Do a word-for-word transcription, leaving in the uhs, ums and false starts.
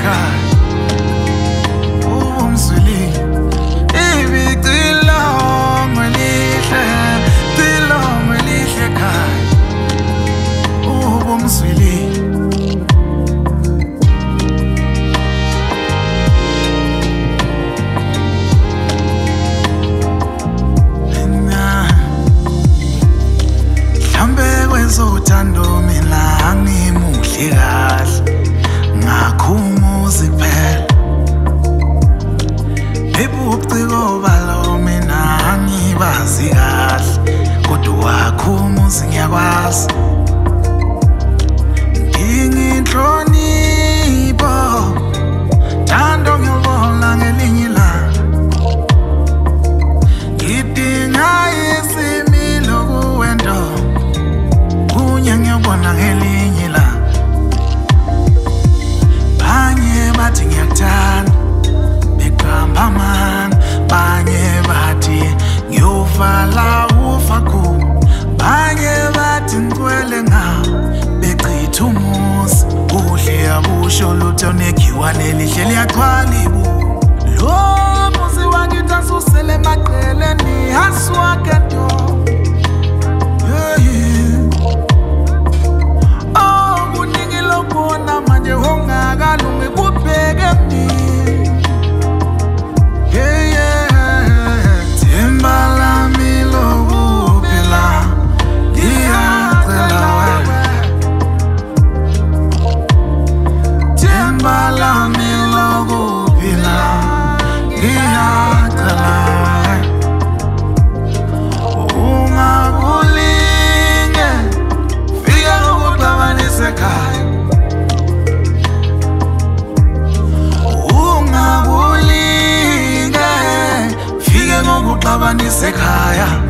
ekhaya ubumzwili ibicilo ngelihle cilo ngelihle ekhaya ubumzwili Uthando mina ngimuhle kahle ngakhumuzi kuphela ebuciko balo mina ngibazi kahle kodwa wakhumuzi ngiyakwazi nginhlonipho thando ngiyobona ngelinye ilanga ngidinga isimilo kuwendo ngiyabona ngelinye la banye bathi ngiyakuthanda bekhamba man banye bathi ngiyovala ufa ku banye bathi ngcwele ngawo bechitha umuzi kuhle abusho lutho nekhiwane lihle liyaxhwala ibu lo muzi wakithi asusele emaqeleni aswake nto Ungabulinge fike ngokuxabanisa ekhaya